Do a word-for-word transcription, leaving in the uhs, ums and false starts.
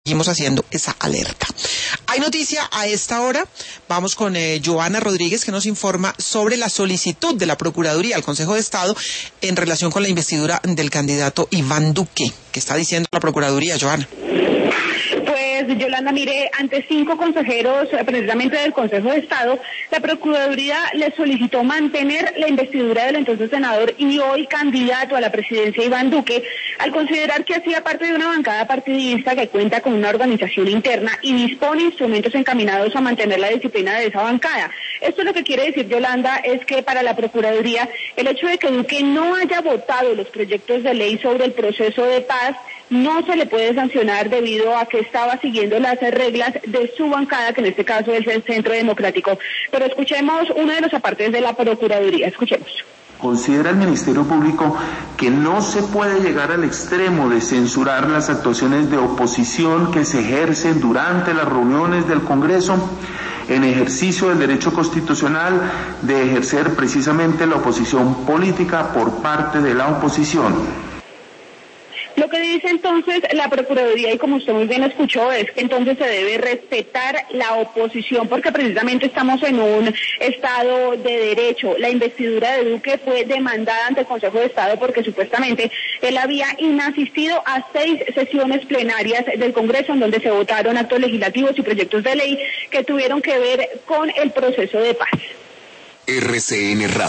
seguimos haciendo esa alerta. Hay noticia a esta hora. Vamos con eh, Joana Rodríguez, que nos informa sobre la solicitud de la Procuraduría al Consejo de Estado en relación con la investidura del candidato Iván Duque. ¿Qué está diciendo la Procuraduría, Joana? Pues, Yolanda, mire, ante cinco consejeros, precisamente del Consejo de Estado, la Procuraduría le solicitó mantener la investidura del entonces senador y hoy candidato a la presidencia Iván Duque, al considerar que hacía parte de una bancada partidista que cuenta con una organización interna y dispone instrumentos encaminados a mantener la disciplina de esa bancada. Esto lo que quiere decir, Yolanda, es que para la Procuraduría el hecho de que Duque no haya votado los proyectos de ley sobre el proceso de paz no se le puede sancionar debido a que estaba siguiendo las reglas de su bancada, que en este caso es el Centro Democrático. Pero escuchemos uno de los apartes de la Procuraduría, escuchemos. Considera el Ministerio Público que no se puede llegar al extremo de censurar las actuaciones de oposición que se ejercen durante las reuniones del Congreso en ejercicio del derecho constitucional de ejercer precisamente la oposición política por parte de la oposición. Lo que dice entonces la Procuraduría, y como usted muy bien escuchó, es que entonces se debe respetar la oposición, porque precisamente estamos en un estado de derecho. La investidura de Duque fue demandada ante el Consejo de Estado porque supuestamente él había inasistido a seis sesiones plenarias del Congreso en donde se votaron actos legislativos y proyectos de ley que tuvieron que ver con el proceso de paz. R C N Radio.